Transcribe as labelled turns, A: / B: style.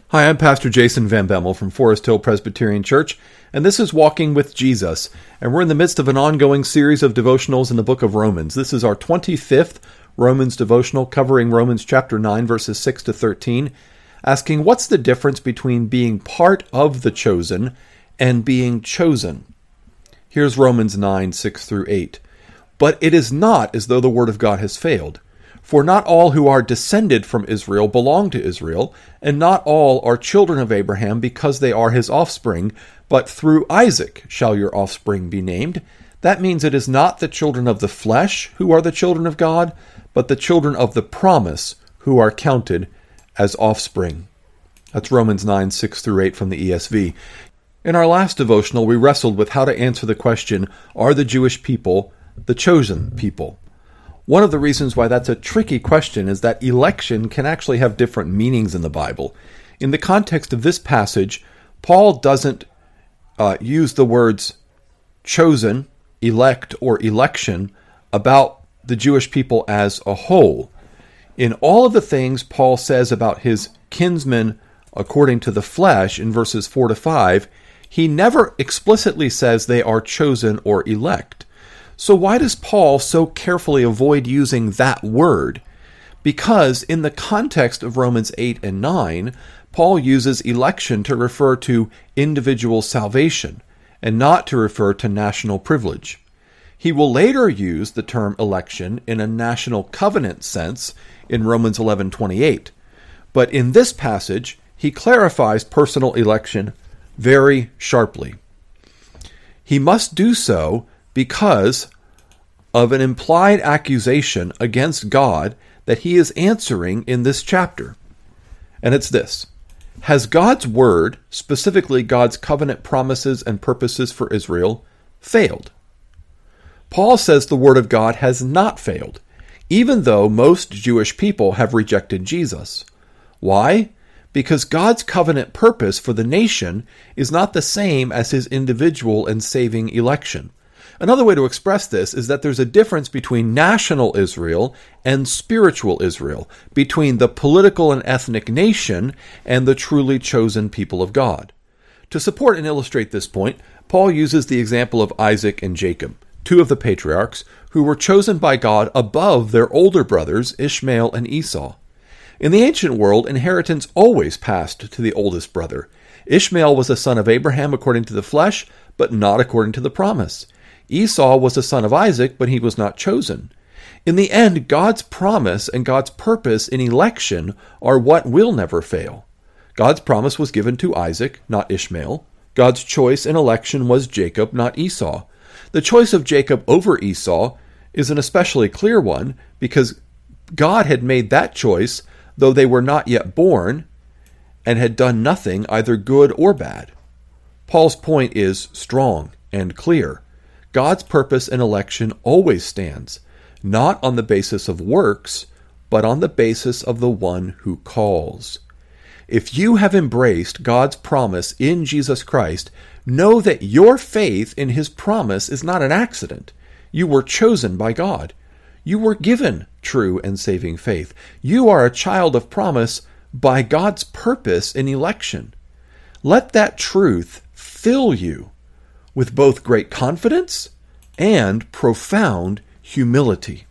A: Hi, I'm Pastor Jason Van Bemmel from Forest Hill Presbyterian Church, and this is Walking with Jesus, and we're in the midst of an ongoing series of devotionals in the book of Romans. This is our 25th Romans devotional, covering Romans chapter 9, verses 6 to 13, asking what's the difference between being part of the chosen and being chosen. Here's Romans 9, 6 through 8. But it is not as though the word of God has failed. For not all who are descended from Israel belong to Israel, and not all are children of Abraham because they are his offspring, but through Isaac shall your offspring be named. That means it is not the children of the flesh who are the children of God, but the children of the promise who are counted as offspring. That's Romans 9, 6 through 8 from the ESV. In our last devotional, we wrestled with how to answer the question, are the Jewish people the chosen people? One of the reasons why that's a tricky question is that election can actually have different meanings in the Bible. In the context of this passage, Paul doesn't use the words chosen, elect, or election about the Jewish people as a whole. In all of the things Paul says about his kinsmen according to the flesh in verses 4 to 5, he never explicitly says they are chosen or elect. So why does Paul so carefully avoid using that word? Because in the context of Romans 8 and 9, Paul uses election to refer to individual salvation and not to refer to national privilege. He will later use the term election in a national covenant sense in Romans 11:28. But in this passage, he clarifies personal election very sharply. He must do so because of an implied accusation against God that he is answering in this chapter. And it's this: has God's word, specifically God's covenant promises and purposes for Israel, failed? Paul says the word of God has not failed, even though most Jewish people have rejected Jesus. Why? Because God's covenant purpose for the nation is not the same as his individual and saving election. Another way to express this is that there's a difference between national Israel and spiritual Israel, between the political and ethnic nation and the truly chosen people of God. To support and illustrate this point, Paul uses the example of Isaac and Jacob, two of the patriarchs who were chosen by God above their older brothers Ishmael and Esau. In the ancient world, inheritance always passed to the oldest brother. Ishmael was a son of Abraham according to the flesh, but not according to the promise. Esau was a son of Isaac, but he was not chosen. In the end, God's promise and God's purpose in election are what will never fail. God's promise was given to Isaac, not Ishmael. God's choice in election was Jacob, not Esau. The choice of Jacob over Esau is an especially clear one because God had made that choice though they were not yet born and had done nothing either good or bad. Paul's point is strong and clear. God's purpose in election always stands, not on the basis of works, but on the basis of the one who calls. If you have embraced God's promise in Jesus Christ, know that your faith in his promise is not an accident. You were chosen by God. You were given true and saving faith. You are a child of promise by God's purpose in election. Let that truth fill you with both great confidence and profound humility.